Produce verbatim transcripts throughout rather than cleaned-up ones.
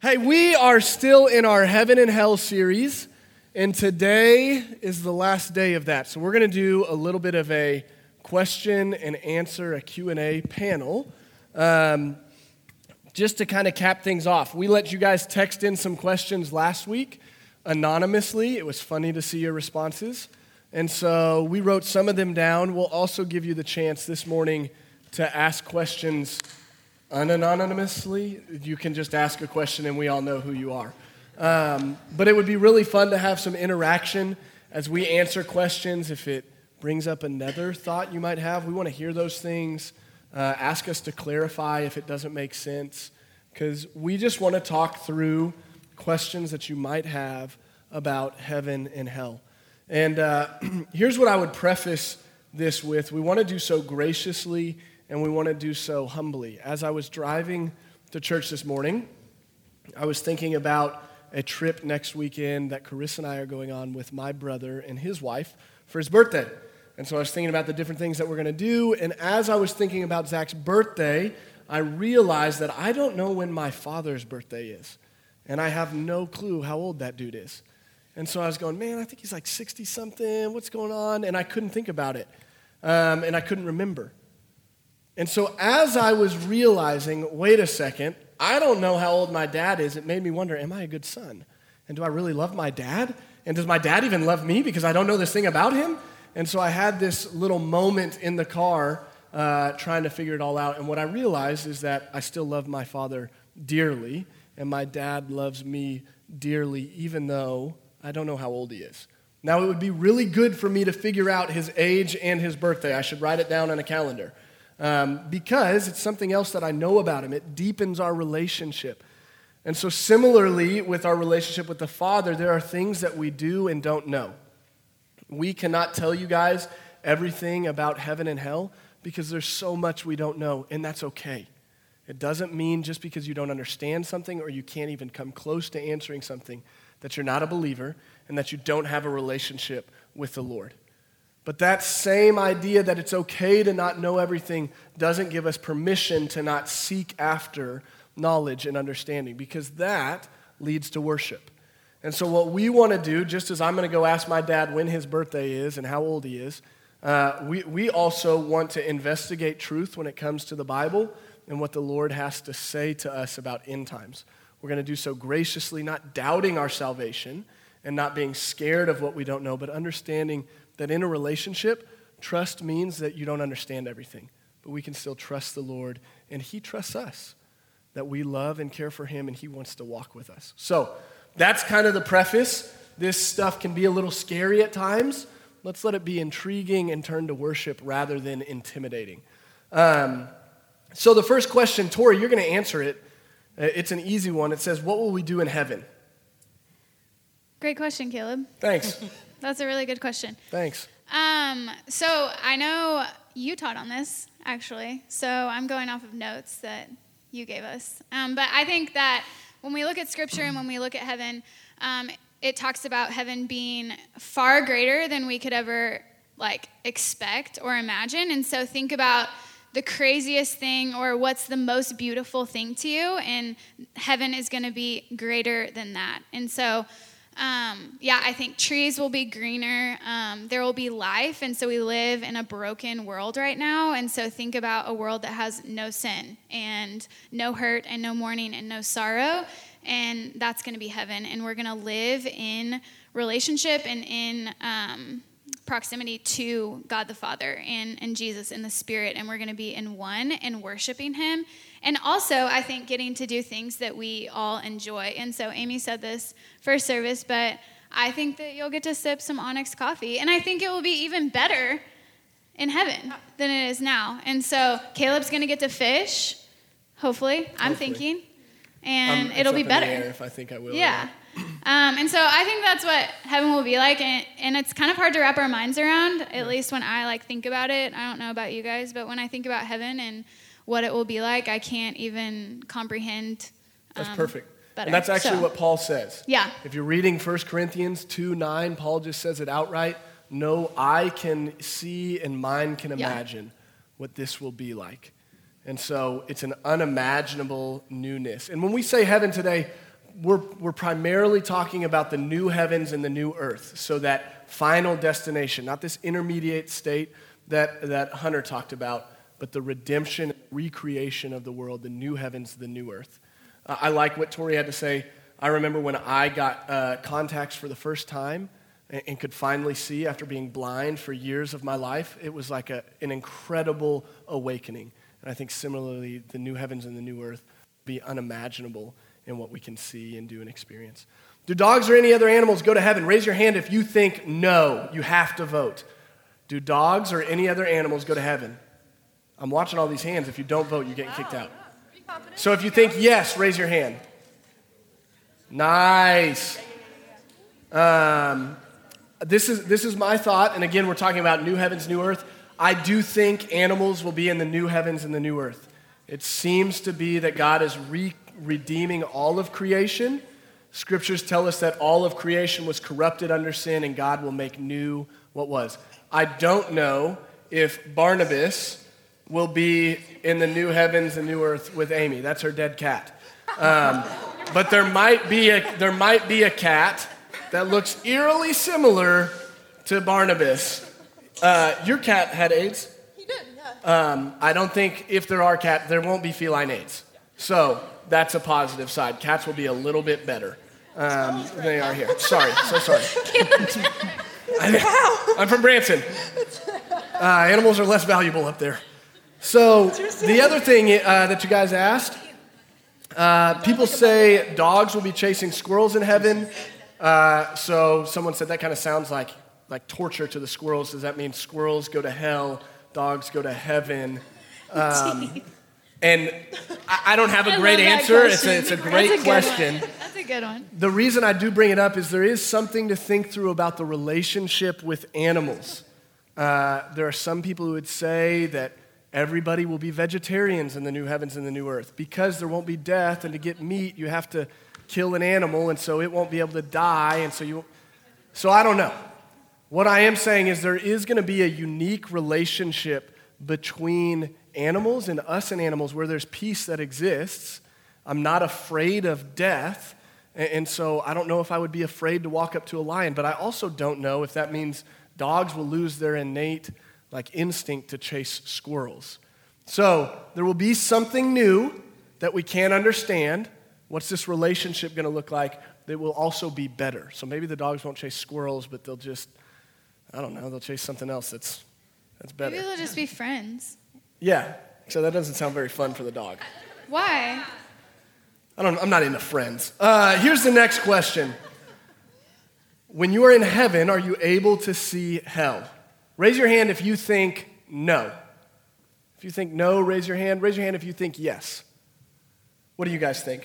Hey, we are still in our Heaven and Hell series, and today is the last day of that. So we're going to do a little bit of a question and answer, a Q and A panel, um, just to kind of cap things off. We let you guys text in some questions last week anonymously. It was funny to see your responses, and so we wrote some of them down. We'll also give you the chance this morning to ask questions unanonymously. You can just ask a question and we all know who you are. Um, but it would be really fun to have some interaction as we answer questions. If it brings up another thought you might have, we want to hear those things. Uh, ask us to clarify if it doesn't make sense, because we just want to talk through questions that you might have about heaven and hell. And uh, here's what I would preface this with. We want to do so graciously, and we want to do so humbly. As I was driving to church this morning, I was thinking about a trip next weekend that Carissa and I are going on with my brother and his wife for his birthday. And so I was thinking about the different things that we're going to do. And as I was thinking about Zach's birthday, I realized that I don't know when my father's birthday is. And I have no clue how old that dude is. And so I was going, man, I think he's like sixty-something. What's going on? And I couldn't think about it. Um, and I couldn't remember. And so as I was realizing, wait a second, I don't know how old my dad is, it made me wonder, am I a good son? And do I really love my dad? And does my dad even love me because I don't know this thing about him? And so I had this little moment in the car uh, trying to figure it all out. And what I realized is that I still love my father dearly, and my dad loves me dearly, even though I don't know how old he is. Now, it would be really good for me to figure out his age and his birthday. I should write it down on a calendar. Um, because it's something else that I know about him. It deepens our relationship. And so similarly with our relationship with the Father, there are things that we do and don't know. We cannot tell you guys everything about heaven and hell because there's so much we don't know, and that's okay. It doesn't mean just because you don't understand something or you can't even come close to answering something that you're not a believer and that you don't have a relationship with the Lord. But that same idea that it's okay to not know everything doesn't give us permission to not seek after knowledge and understanding, because that leads to worship. And so what we want to do, just as I'm going to go ask my dad when his birthday is and how old he is, uh, we, we also want to investigate truth when it comes to the Bible and what the Lord has to say to us about end times. We're going to do so graciously, not doubting our salvation and not being scared of what we don't know, but understanding that in a relationship, trust means that you don't understand everything, but we can still trust the Lord, and He trusts us, that we love and care for Him, and He wants to walk with us. So that's kind of the preface. This stuff can be a little scary at times. Let's let it be intriguing and turn to worship rather than intimidating. Um, so the first question, Tori, you're going to answer it. It's an easy one. It says, what will we do in heaven? Great question, Caleb. Thanks. That's a really good question. Thanks. Um, so I know you taught on this, actually, so I'm going off of notes that you gave us. Um, but I think that when we look at Scripture and when we look at heaven, um, it talks about heaven being far greater than we could ever, like, expect or imagine. And so think about the craziest thing or what's the most beautiful thing to you, and heaven is going to be greater than that. And so Um, yeah, I think trees will be greener. Um, there will be life. And so we live in a broken world right now. And so think about a world that has no sin and no hurt and no mourning and no sorrow. And that's going to be heaven. And we're going to live in relationship and in um, proximity to God the Father and, and Jesus and the Spirit. And we're going to be in one and worshiping Him. And also, I think getting to do things that we all enjoy. And so Amy said this first service, but I think that you'll get to sip some Onyx coffee. And I think it will be even better in heaven than it is now. And so Caleb's going to get to fish, hopefully, I'm hopefully. thinking. And um, it'll be better. In the air if I think I will. Yeah. Um, and so I think that's what heaven will be like. And, and it's kind of hard to wrap our minds around, at least when I like think about it. I don't know about you guys, but when I think about heaven and what it will be like, I can't even comprehend. Um, That's perfect. Better. And that's actually so, what Paul says. Yeah. If you're reading First Corinthians two nine, Paul just says it outright. No eye can see and mind can imagine yeah. what this will be like. And so it's an unimaginable newness. And when we say heaven today, we're, we're primarily talking about the new heavens and the new earth. So that final destination, not this intermediate state that, that Hunter talked about, but the redemption, recreation of the world, the new heavens, the new earth. Uh, I like what Tori had to say. I remember when I got uh, contacts for the first time and, and could finally see after being blind for years of my life. It was like a, an incredible awakening. And I think similarly, the new heavens and the new earth be unimaginable in what we can see and do and experience. Do dogs or any other animals go to heaven? Raise your hand if you think no. You have to vote. Do dogs or any other animals go to heaven? I'm watching all these hands. If you don't vote, you're getting kicked out. So if you think yes, raise your hand. Nice. Um, this is this is my thought, and again, we're talking about new heavens, new earth. I do think animals will be in the new heavens and the new earth. It seems to be that God is re- redeeming all of creation. Scriptures tell us that all of creation was corrupted under sin, and God will make new what was. I don't know if Barnabas will be in the new heavens and new earth with Amy. That's her dead cat. Um, but there might be a there might be a cat that looks eerily similar to Barnabas. Uh, your cat had AIDS? He did, yeah. Um, I don't think if there are cats, there won't be feline AIDS. So that's a positive side. Cats will be a little bit better um, than they are here. Sorry, so sorry. I, I'm from Branson. Uh, animals are less valuable up there. So the other thing uh, that you guys asked, uh, people say dogs will be chasing squirrels in heaven. Uh, so someone said that kind of sounds like like torture to the squirrels. Does that mean squirrels go to hell, dogs go to heaven? Um, and I, I don't have a I great love that answer. It's question. a, it's a great That's a good question. one. That's a good one. The reason I do bring it up is there is something to think through about the relationship with animals. Uh, there are some people who would say that everybody will be vegetarians in the new heavens and the new earth because there won't be death, and to get meat, you have to kill an animal, and so it won't be able to die, and so you. So I don't know. What I am saying is there is going to be a unique relationship between animals and us and animals where there's peace that exists. I'm not afraid of death, and, and so I don't know if I would be afraid to walk up to a lion, but I also don't know if that means dogs will lose their innate like instinct to chase squirrels. So there will be something new that we can't understand. What's this relationship going to look like that will also be better? So maybe the dogs won't chase squirrels, but they'll just, I don't know, they'll chase something else that's that's better. Maybe they'll just be friends. Yeah, so that doesn't sound very fun for the dog. Why? I don't, I'm not into friends. Uh, here's the next question. When you are in heaven, are you able to see hell? Raise your hand if you think no. If you think no, raise your hand. Raise your hand if you think yes. What do you guys think?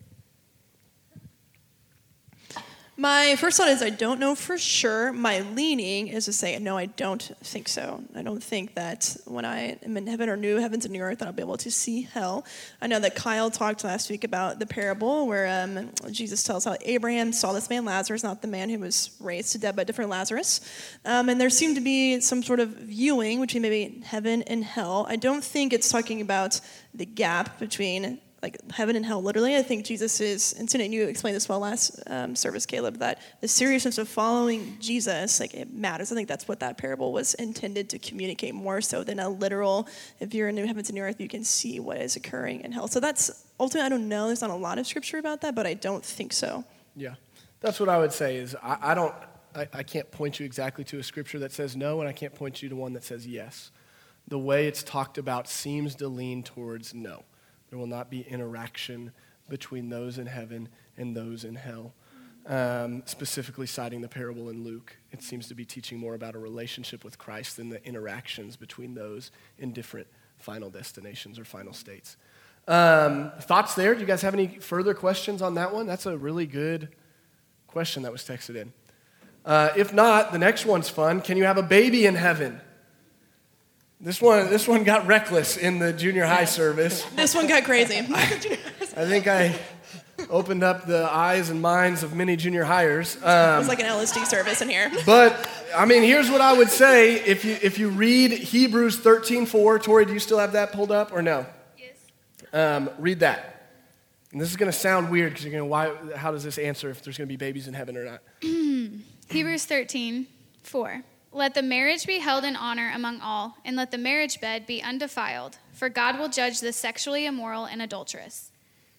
My first thought is I don't know for sure. My leaning is to say, no, I don't think so. I don't think that when I am in heaven or new heavens and new earth that I'll be able to see hell. I know that Kyle talked last week about the parable where um, Jesus tells how Abraham saw this man Lazarus, not the man who was raised to dead by different Lazarus. Um, and there seemed to be some sort of viewing between maybe heaven and hell. I don't think it's talking about the gap between like heaven and hell, literally. I think Jesus is, and Sinead, you explained this well last um, service, Caleb, that the seriousness of following Jesus, like it matters. I think that's what that parable was intended to communicate more so than a literal, if you're in new heavens and new earth, you can see what is occurring in hell. So that's, ultimately, I don't know, there's not a lot of scripture about that, but I don't think so. Yeah, that's what I would say is I, I don't, I, I can't point you exactly to a scripture that says no, and I can't point you to one that says yes. The way it's talked about seems to lean towards no. There will not be interaction between those in heaven and those in hell. Um, specifically citing the parable in Luke, it seems to be teaching more about a relationship with Christ than the interactions between those in different final destinations or final states. Um, thoughts there? Do you guys have any further questions on that one? That's a really good question that was texted in. Uh, if not, the next one's fun. Can you have a baby in heaven? This one, this one got reckless in the junior high service. This one got crazy. I, I think I opened up the eyes and minds of many junior hires. Um, It's like an L S D service in here. but, I mean, here's what I would say. If you if you read Hebrews thirteen four, Tori, do you still have that pulled up or no? Yes. Um, read that. And this is going to sound weird because you're going to, why, how does this answer if there's going to be babies in heaven or not? Hebrews thirteen, four. Let the marriage be held in honor among all, and let the marriage bed be undefiled, for God will judge the sexually immoral and adulterous.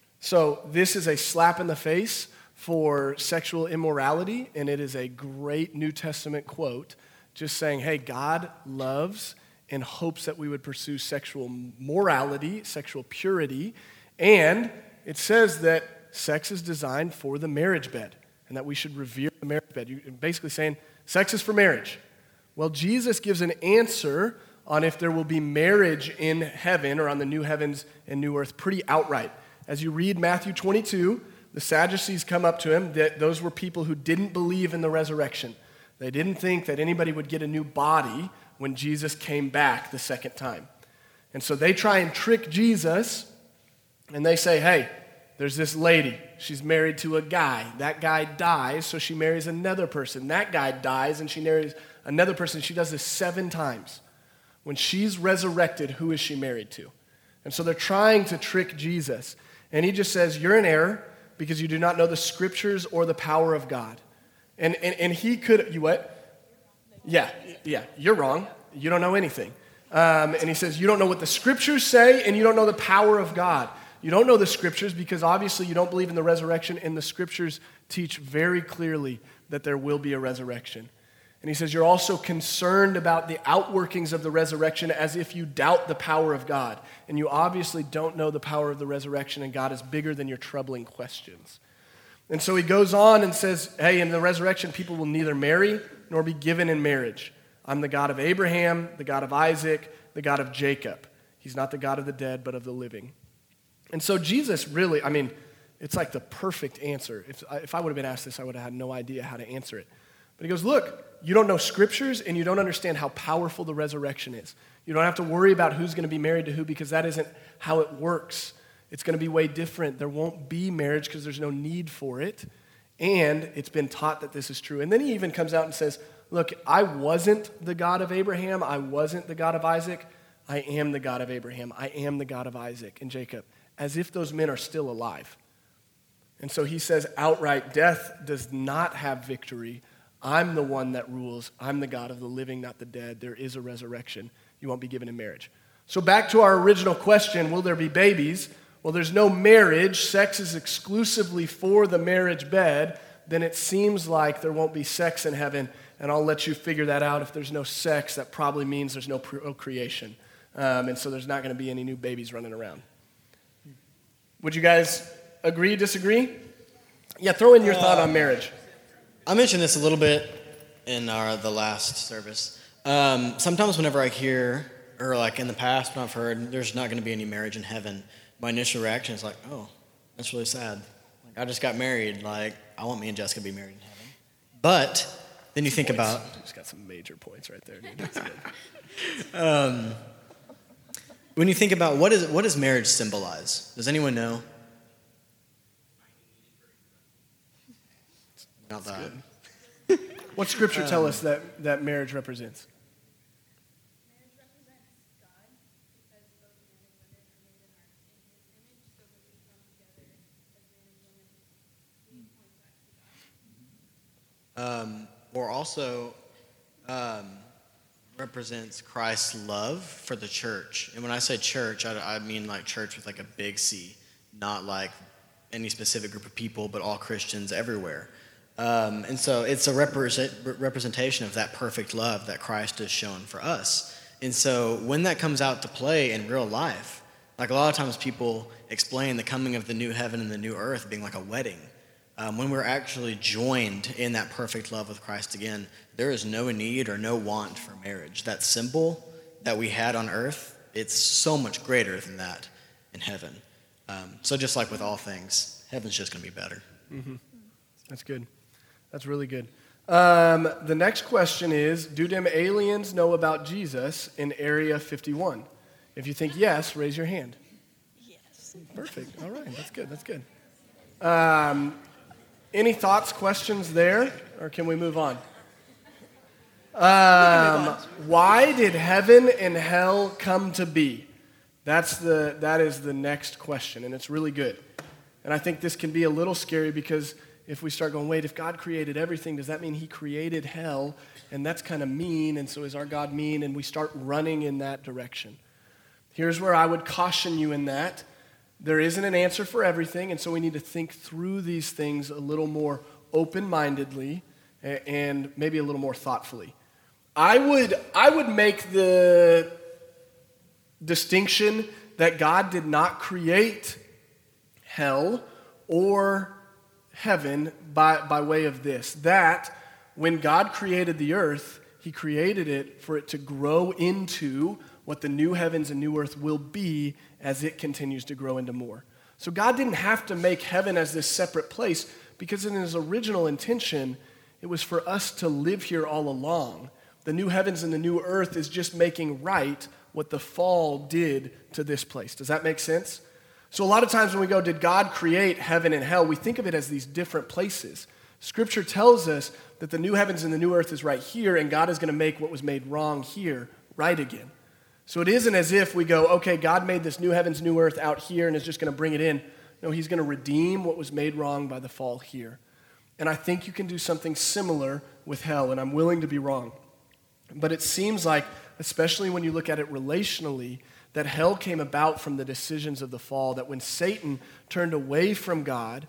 So this is a slap in the face for sexual immorality, and it is a great New Testament quote just saying, hey, God loves and hopes that we would pursue sexual morality, sexual purity, and it says that sex is designed for the marriage bed and that we should revere the marriage bed. You're basically saying sex is for marriage. Well, Jesus gives an answer on if there will be marriage in heaven or on the new heavens and new earth pretty outright. As you read Matthew twenty-two, the Sadducees come up to him. That those were people who didn't believe in the resurrection. They didn't think that anybody would get a new body when Jesus came back the second time. And so they try and trick Jesus, and they say, hey, there's this lady. She's married to a guy. That guy dies, so she marries another person. That guy dies, and she marries another person. She does this seven times. When she's resurrected, who is she married to? And so they're trying to trick Jesus. And he just says, you're in error because you do not know the scriptures or the power of God. And, and, and he could, you what? Yeah, yeah, you're wrong. You don't know anything. Um, and he says, you don't know what the scriptures say, and you don't know the power of God. You don't know the scriptures because obviously you don't believe in the resurrection, and the scriptures teach very clearly that there will be a resurrection. And he says, you're also concerned about the outworkings of the resurrection as if you doubt the power of God. And you obviously don't know the power of the resurrection, and God is bigger than your troubling questions. And so he goes on and says, hey, in the resurrection, people will neither marry nor be given in marriage. I'm the God of Abraham, the God of Isaac, the God of Jacob. He's not the God of the dead, but of the living. And so Jesus really, I mean, it's like the perfect answer. If, if I would have been asked this, I would have had no idea how to answer it. But he goes, look, you don't know scriptures and you don't understand how powerful the resurrection is. You don't have to worry about who's going to be married to who because that isn't how it works. It's going to be way different. There won't be marriage because there's no need for it. And it's been taught that this is true. And then he even comes out and says, look, I wasn't the God of Abraham. I wasn't the God of Isaac. I am the God of Abraham. I am the God of Isaac and Jacob. As if those men are still alive. And so he says outright, death does not have victory. I'm the one that rules. I'm the God of the living, not the dead. There is a resurrection. You won't be given in marriage. So back to our original question, will there be babies? Well, there's no marriage. Sex is exclusively for the marriage bed. Then it seems like there won't be sex in heaven. And I'll let you figure that out. If there's no sex, that probably means there's no procreation. Um, and so there's not going to be any new babies running around. Would you guys agree, disagree? Yeah, throw in your uh, thought on marriage. I mentioned this a little bit in our the last service. Um, sometimes whenever I hear, or like in the past when I've heard, there's not going to be any marriage in heaven, my initial reaction is like, oh, that's really sad. Like, I just got married. Like, I want me and Jessica to be married in heaven. But then you think points. about... You just got some major points right there, dude. That's good. um, when you think about what is what does marriage symbolize? Does anyone know? Not that. What scripture um, tell us that, that marriage represents? Marriage represents God because both men and women are made in, our, in his image, so when we come together as man and woman, we point back to God. Um, or also um, represents Christ's love for the church. And when I say church, I, I mean like church with like a big C, not like any specific group of people, but all Christians everywhere. Um, and so it's a represent, representation of that perfect love that Christ has shown for us. And so when that comes out to play in real life, like a lot of times people explain the coming of the new heaven and the new earth being like a wedding. Um, when we're actually joined in that perfect love with Christ again, there is no need or no want for marriage. That symbol that we had on earth, it's so much greater than that in heaven. Um, so just like with all things, heaven's just going to be better. Mm-hmm. That's good. That's really good. Um, the next question is, do them aliens know about Jesus in Area fifty-one? If you think yes, raise your hand. Yes. Perfect. All right. That's good. That's good. Um, any thoughts, questions there, or can we move on? Um, why did heaven and hell come to be? That's the that is the next question, and it's really good. And I think this can be a little scary because if we start going, wait, if God created everything, does that mean he created hell? And that's kind of mean, and so is our God mean? And we start running in that direction. Here's where I would caution you in that. There isn't an answer for everything, and so we need to think through these things a little more open-mindedly and maybe a little more thoughtfully. I would, I would make the distinction that God did not create hell or heaven by, by way of this. That when God created the earth, he created it for it to grow into what the new heavens and new earth will be as it continues to grow into more. So God didn't have to make heaven as this separate place because in his original intention, it was for us to live here all along. The new heavens and the new earth is just making right what the fall did to this place. Does that make sense? So a lot of times when we go, did God create heaven and hell? We think of it as these different places. Scripture tells us that the new heavens and the new earth is right here, and God is going to make what was made wrong here right again. So it isn't as if we go, okay, God made this new heavens, new earth out here and is just going to bring it in. No, he's going to redeem what was made wrong by the fall here. And I think you can do something similar with hell, and I'm willing to be wrong. But it seems like, especially when you look at it relationally, that hell came about from the decisions of the fall, that when Satan turned away from God,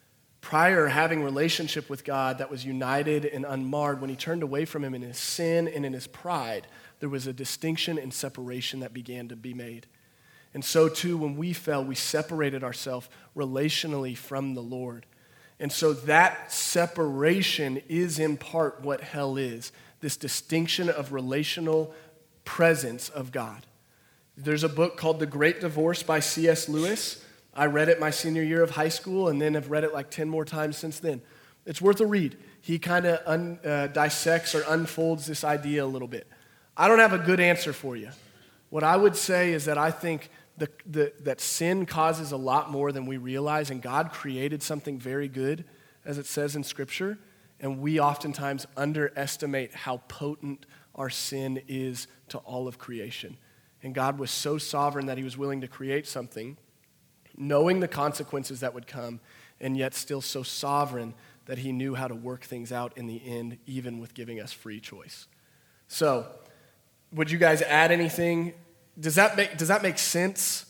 prior having relationship with God that was united and unmarred, when he turned away from him in his sin and in his pride, there was a distinction and separation that began to be made. And so too, when we fell, we separated ourselves relationally from the Lord. And so that separation is in part what hell is, this distinction of relational presence of God. There's a book called The Great Divorce by C S Lewis. I read it my senior year of high school and then have read it like ten more times since then. It's worth a read. He kind of un, uh, dissects or unfolds this idea a little bit. I don't have a good answer for you. What I would say is that I think the, the, that sin causes a lot more than we realize, and God created something very good, as it says in Scripture, and we oftentimes underestimate how potent our sin is to all of creation. And God was so sovereign that he was willing to create something, knowing the consequences that would come, and yet still so sovereign that he knew how to work things out in the end, even with giving us free choice. So, would you guys add anything? Does that make, does that make sense?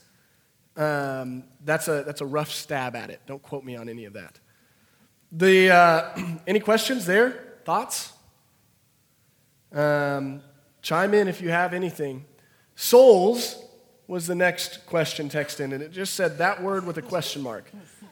Um, that's a that's a rough stab at it. Don't quote me on any of that. The uh, any questions there? Thoughts? Um, chime in if you have anything. Souls was the next question text in, and it just said that word with a question mark.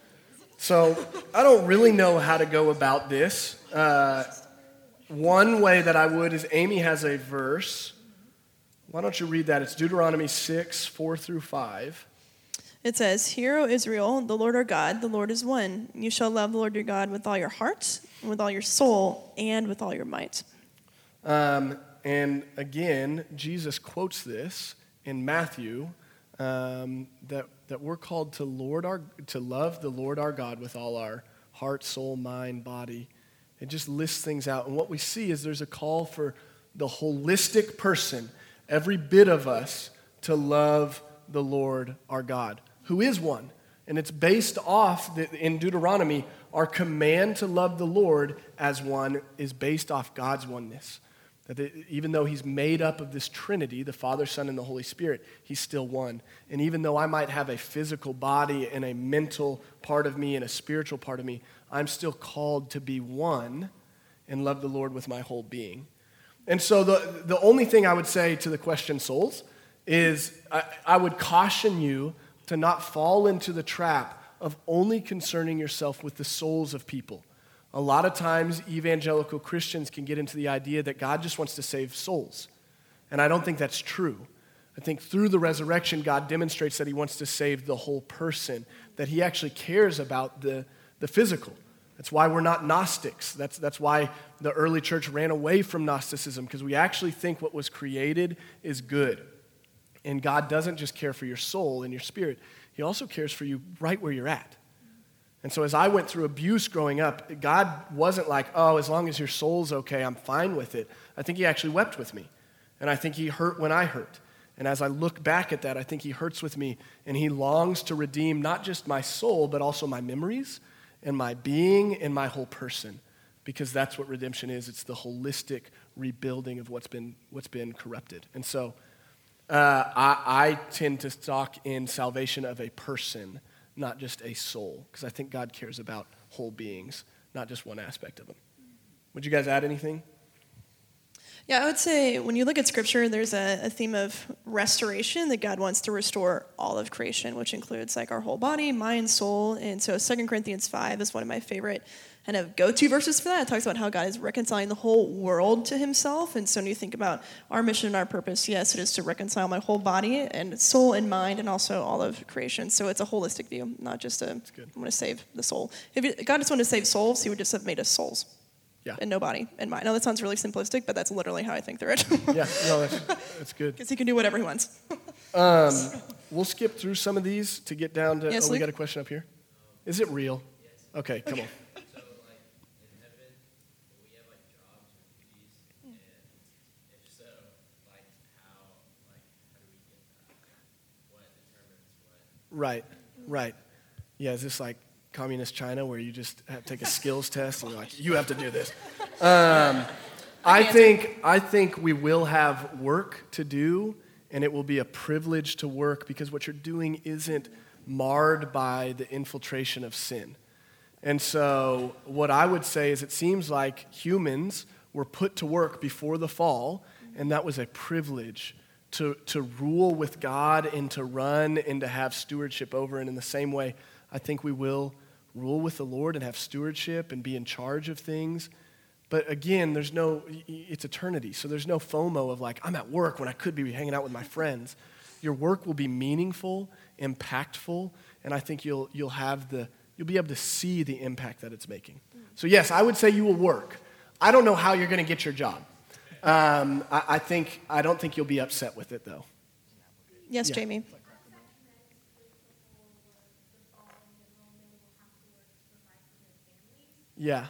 So I don't really know how to go about this. Uh, one way that I would is Amy has a verse. Why don't you read that? It's Deuteronomy six, four through five. It says, "Hear, O Israel, the Lord our God, the Lord is one. You shall love the Lord your God with all your heart, and with all your soul, and with all your might." Um, and again, Jesus quotes this in Matthew, um, that that we're called to Lord our to love the Lord our God with all our heart, soul, mind, body. It just lists things out. And what we see is there's a call for the holistic person, every bit of us, to love the Lord our God, who is one. And it's based off, the, in Deuteronomy, our command to love the Lord as one is based off God's oneness. That it, even though he's made up of this Trinity, the Father, Son, and the Holy Spirit, he's still one. And even though I might have a physical body and a mental part of me and a spiritual part of me, I'm still called to be one and love the Lord with my whole being. And so the, the only thing I would say to the question, souls, is I, I would caution you to not fall into the trap of only concerning yourself with the souls of people. A lot of times, evangelical Christians can get into the idea that God just wants to save souls. And I don't think that's true. I think through the resurrection, God demonstrates that he wants to save the whole person, that he actually cares about the, the physical. That's why we're not Gnostics. That's, that's why the early church ran away from Gnosticism, because we actually think what was created is good. And God doesn't just care for your soul and your spirit. He also cares for you right where you're at. And so as I went through abuse growing up, God wasn't like, oh, as long as your soul's okay, I'm fine with it. I think he actually wept with me. And I think he hurt when I hurt. And as I look back at that, I think he hurts with me, and he longs to redeem not just my soul, but also my memories and my being and my whole person, because that's what redemption is. It's the holistic rebuilding of what's been what's been corrupted. And so uh, I, I tend to talk in salvation of a person, not just a soul, because I think God cares about whole beings, not just one aspect of them. Would you guys add anything? Yeah, I would say when you look at Scripture, there's a, a theme of restoration, that God wants to restore all of creation, which includes like our whole body, mind, soul. And so Second Corinthians five is one of my favorite kind of go-to verses for that. It talks about how God is reconciling the whole world to himself. And so when you think about our mission and our purpose, yes, it is to reconcile my whole body and soul and mind and also all of creation. So it's a holistic view, not just a, I want to save the soul. If it, God just wanted to save souls, he would just have made us souls. Yeah. And no body and mind. I know that sounds really simplistic, but that's literally how I think through it. Yeah, no, that's, that's good. Because he can do whatever he wants. Um, we'll skip through some of these to get down to, Yes, oh, we Luke? got a question up here. Is it real? Okay, come on. So, like, in heaven, will we have, like, jobs or duties? And if so, like, how, like, how do we get that? What determines what? Right, right. Yeah, is this like communist China where you just have to take a skills test and you're like, you have to do this? Um, I think I think we will have work to do, and it will be a privilege to work because what you're doing isn't marred by the infiltration of sin. And so what I would say is it seems like humans were put to work before the fall, and that was a privilege to, to rule with God and to run and to have stewardship over. And in the same way, I think we will rule with the Lord and have stewardship and be in charge of things. But again, there's no, it's eternity. So there's no FOMO of like, I'm at work when I could be hanging out with my friends. Your work will be meaningful, impactful, and I think you'll you'll have the, you'll be able to see the impact that it's making. So yes, I would say you will work. I don't know how you're going to get your job. Um, I, I think, I don't think you'll be upset with it though. Yes, Yeah. Jamie. Yeah.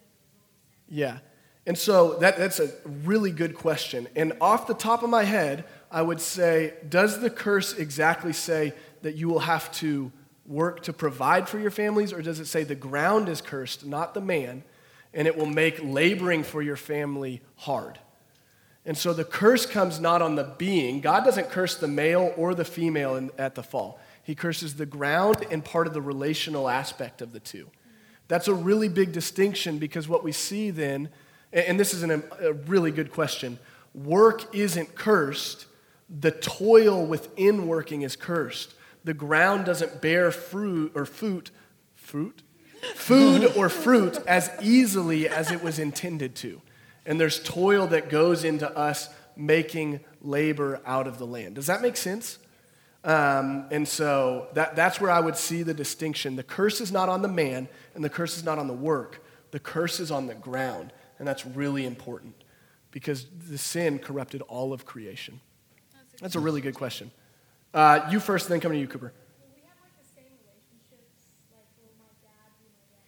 Yeah. And so that, that's a really good question. And off the top of my head, I would say, does the curse exactly say that you will have to work to provide for your families, or does it say the ground is cursed, not the man, and it will make laboring for your family hard? And so the curse comes not on the being. God doesn't curse the male or the female in, at the fall. He curses the ground and part of the relational aspect of the two. That's a really big distinction, because what we see then, and this is an, a really good question, work isn't cursed. The toil within working is cursed. The ground doesn't bear fruit or fruit, fruit? Food or fruit as easily as it was intended to. And there's toil that goes into us making labor out of the land. Does that make sense? Um, and so that, that's where I would see the distinction. The curse is not on the man, and the curse is not on the work. The curse is on the ground, and that's really important because the sin corrupted all of creation. That's a really good question. Uh, you first, and then come to you, Cooper. Will we have like the same relationships? Like, will my dad be my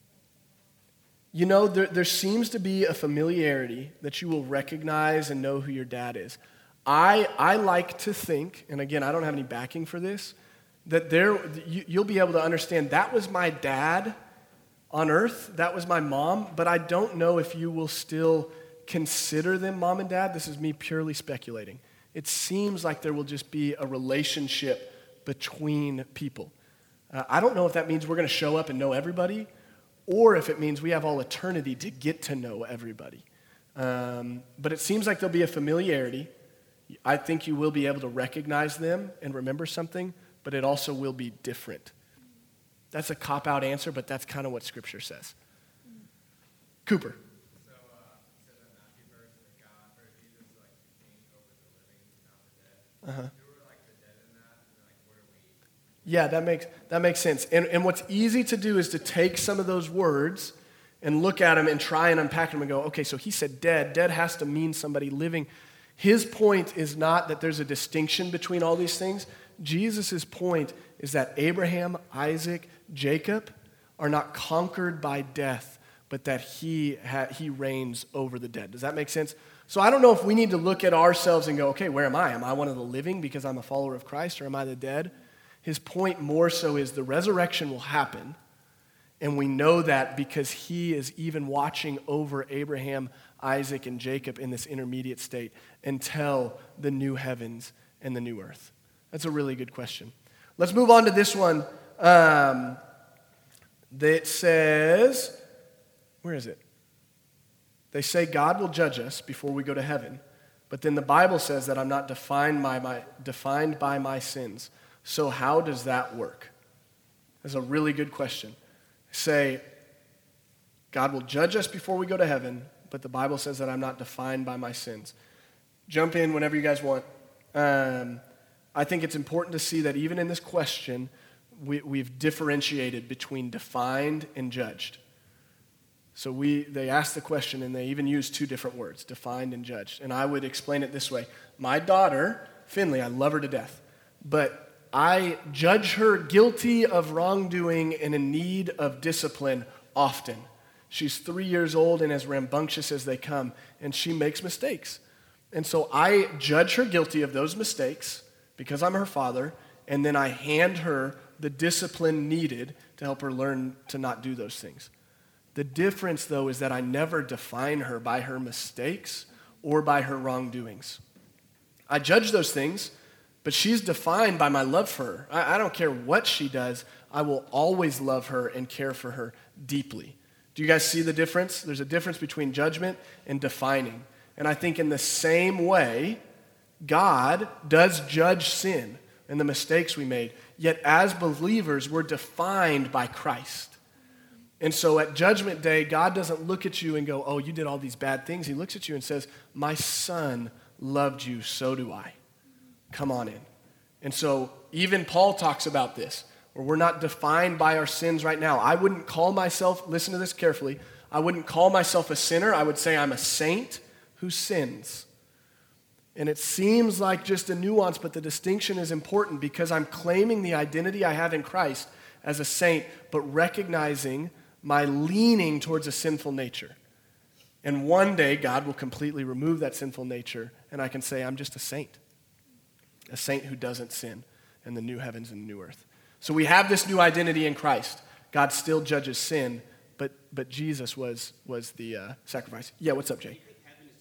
dad? You know, there, there seems to be a familiarity that you will recognize and know who your dad is. I, I like to think, and again, I don't have any backing for this, that there you, you'll be able to understand that was my dad on earth, that was my mom, but I don't know if you will still consider them mom and dad. This is me purely speculating. It seems like there will just be a relationship between people. Uh, I don't know if that means we're going to show up and know everybody, or if it means we have all eternity to get to know everybody. Um, but it seems like there'll be a familiarity. I think you will be able to recognize them and remember something, but it also will be different. That's a cop-out answer, but that's kind of what Scripture says. Cooper. So, uh, it says in Matthew verse that God, or Jesus, like, became over the living, not the dead. Uh-huh. Who are, like, the dead in that? And, like, what are we? Yeah, that makes that makes sense. And, and what's easy to do is to take some of those words and look at them and try and unpack them and go, okay, so he said dead. Dead has to mean somebody living. His point is not that there's a distinction between all these things. Jesus' point is that Abraham, Isaac, Jacob are not conquered by death, but that he ha- he reigns over the dead. Does that make sense? So I don't know if we need to look at ourselves and go, okay, where am I? Am I one of the living because I'm a follower of Christ, or am I the dead? His point more so is the resurrection will happen, and we know that because he is even watching over Abraham, Isaac, and Jacob in this intermediate state until the new heavens and the new earth. That's a really good question. Let's move on to this one um, that says, where is it? They say God will judge us before we go to heaven, but then the Bible says that I'm not defined by my, defined by my sins. So how does that work? That's a really good question. Say, God will judge us before we go to heaven, but the Bible says that I'm not defined by my sins. Jump in whenever you guys want. Um, I think it's important to see that even in this question, we, we've differentiated between defined and judged. So we they asked the question, and they even used two different words, defined and judged. And I would explain it this way. My daughter, Finley, I love her to death, but I judge her guilty of wrongdoing and in need of discipline often. She's three years old and as rambunctious as they come, and she makes mistakes. And so I judge her guilty of those mistakes because I'm her father, and then I hand her the discipline needed to help her learn to not do those things. The difference, though, is that I never define her by her mistakes or by her wrongdoings. I judge those things, but she's defined by my love for her. I, I don't care what she does. I will always love her and care for her deeply. Do you guys see the difference? There's a difference between judgment and defining. And I think in the same way, God does judge sin and the mistakes we made. Yet as believers, we're defined by Christ. And so at Judgment Day, God doesn't look at you and go, oh, you did all these bad things. He looks at you and says, my son loved you, so do I. Come on in. And so even Paul talks about this, where we're not defined by our sins right now. I wouldn't call myself, listen to this carefully, I wouldn't call myself a sinner. I would say I'm a saint who sins. And it seems like just a nuance, but the distinction is important because I'm claiming the identity I have in Christ as a saint, but recognizing my leaning towards a sinful nature. And one day, God will completely remove that sinful nature, and I can say, I'm just a saint. A saint who doesn't sin in the new heavens and new earth. So we have this new identity in Christ. God still judges sin, but but Jesus was, was the uh, sacrifice. Yeah, what's up, Jay?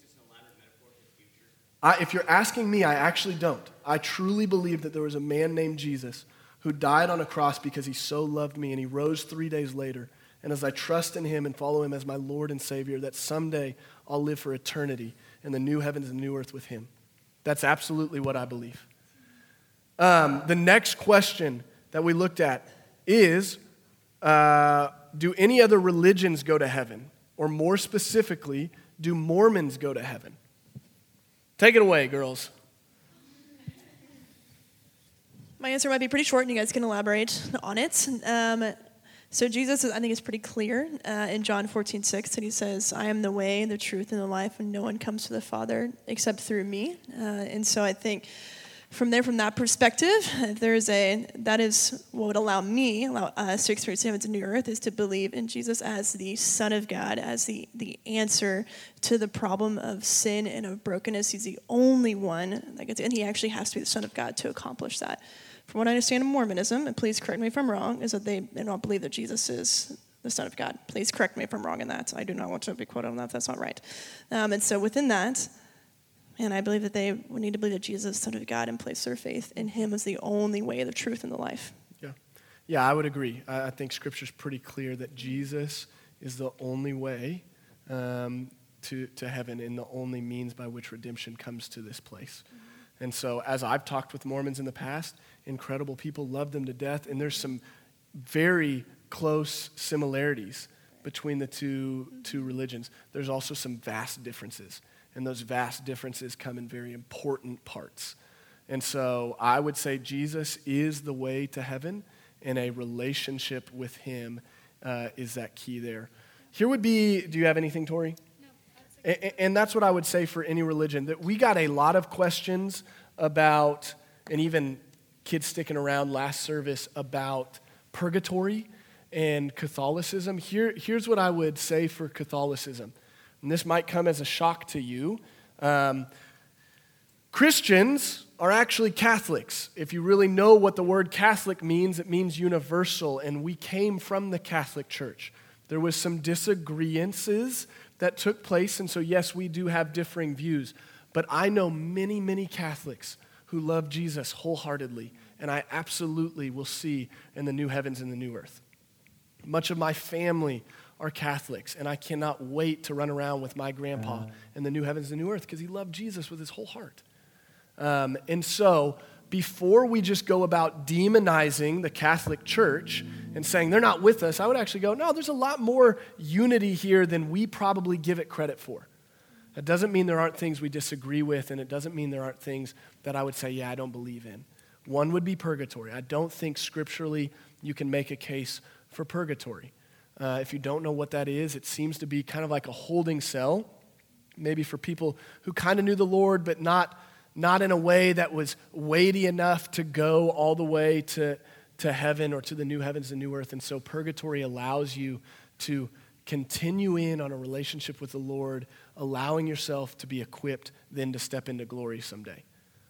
I, if you're asking me, I actually don't. I truly believe that there was a man named Jesus who died on a cross because he so loved me, and he rose three days later. And as I trust in him and follow him as my Lord and Savior, that someday I'll live for eternity in the new heavens and new earth with him. That's absolutely what I believe. Um, the next question that we looked at is, uh, do any other religions go to heaven? Or more specifically, do Mormons go to heaven? Take it away, girls. My answer might be pretty short, and you guys can elaborate on it. Um, so Jesus, I think, is pretty clear uh, in John fourteen six that he says, I am the way, the truth, and the life, and no one comes to the Father except through me. Uh, and so I think from there, from that perspective, there's a, that is what would allow me, allow us to experience heaven to new earth, is to believe in Jesus as the Son of God, as the, the answer to the problem of sin and of brokenness. He's the only one that gets, and he actually has to be the Son of God to accomplish that. From what I understand of Mormonism, and please correct me if I'm wrong, is that they, they don't believe that Jesus is the Son of God. Please correct me if I'm wrong in that. I do not want to be quoted on that. That's not right. Um, and so within that, and I believe that they would need to believe that Jesus is the Son of God and place their faith in him as the only way, the truth, and the life. Yeah, yeah, I would agree. I, I think Scripture's pretty clear that Jesus is the only way um, to, to heaven and the only means by which redemption comes to this place. Mm-hmm. And so as I've talked with Mormons in the past, incredible people, love them to death, and there's some very close similarities between the two, two religions. There's also some vast differences. And those vast differences come in very important parts. And so I would say Jesus is the way to heaven, and a relationship with him uh, is that key there. Here would be, do you have anything, Tori? No. That's and, and that's what I would say for any religion. That we got a lot of questions about, and even kids sticking around last service, about purgatory and Catholicism, here, here's what I would say for Catholicism. And this might come as a shock to you. Um, Christians are actually Catholics. If you really know what the word Catholic means, it means universal, and we came from the Catholic Church. There was some disagreements that took place, and so yes, we do have differing views. But I know many, many Catholics who love Jesus wholeheartedly, and I absolutely will see in the new heavens and the new earth. Much of my family are Catholics, and I cannot wait to run around with my grandpa in the new heavens and the new earth because he loved Jesus with his whole heart. Um, and so, before we just go about demonizing the Catholic Church and saying they're not with us, I would actually go, no, there's a lot more unity here than we probably give it credit for. That doesn't mean there aren't things we disagree with, and it doesn't mean there aren't things that I would say, yeah, I don't believe in. One would be purgatory. I don't think scripturally you can make a case for purgatory. Uh, if you don't know what that is, it seems to be kind of like a holding cell, maybe for people who kind of knew the Lord, but not not in a way that was weighty enough to go all the way to, to heaven or to the new heavens and new earth. And so purgatory allows you to continue in on a relationship with the Lord, allowing yourself to be equipped then to step into glory someday.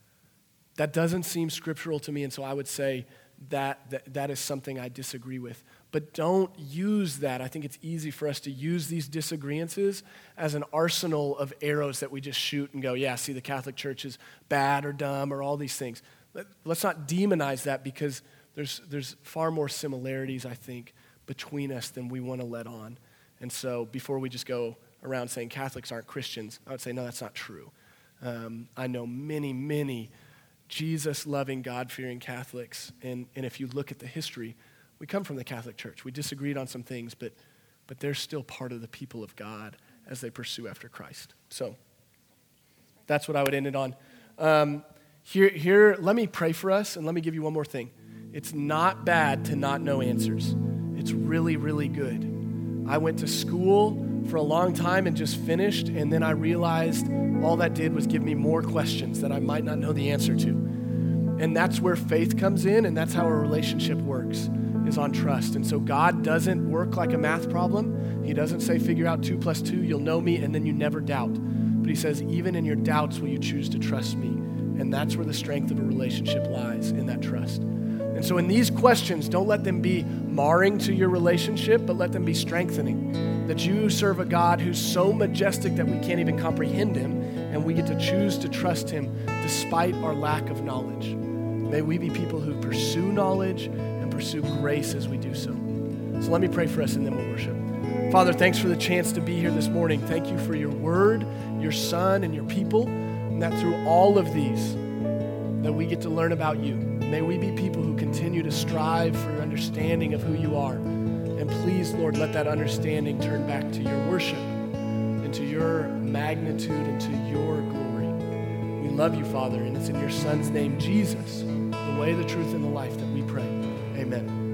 That doesn't seem scriptural to me, and so I would say that that, that is something I disagree with. But don't use that. I think it's easy for us to use these disagreements as an arsenal of arrows that we just shoot and go, yeah, see, the Catholic Church is bad or dumb or all these things. Let, let's not demonize that because there's there's far more similarities, I think, between us than we want to let on. And so before we just go around saying Catholics aren't Christians, I would say, no, that's not true. Um, I know many, many Jesus-loving, God-fearing Catholics, and, and if you look at the history, we come from the Catholic Church. We disagreed on some things, but but they're still part of the people of God as they pursue after Christ. So that's what I would end it on. Um, here, here, let me pray for us, and let me give you one more thing. It's not bad to not know answers. It's really, really good. I went to school for a long time and just finished, and then I realized all that did was give me more questions that I might not know the answer to. And that's where faith comes in, and that's how a relationship works, is on trust. And so God doesn't work like a math problem. He doesn't say, figure out two plus two, you'll know me, and then you never doubt. But he says, even in your doubts will you choose to trust me. And that's where the strength of a relationship lies, in that trust. And so in these questions, don't let them be marring to your relationship, but let them be strengthening. That you serve a God who's so majestic that we can't even comprehend him, and we get to choose to trust him despite our lack of knowledge. May we be people who pursue knowledge and pursue grace as we do so. So let me pray for us and then we'll worship. Father, thanks for the chance to be here this morning. Thank you for your word, your son, and your people, and that through all of these, that we get to learn about you. May we be people who continue to strive for understanding of who you are. And please, Lord, let that understanding turn back to your worship and to your magnitude and to your glory. We love you, Father, and it's in your son's name, Jesus, the way, the truth, and the life that we pray. Amen.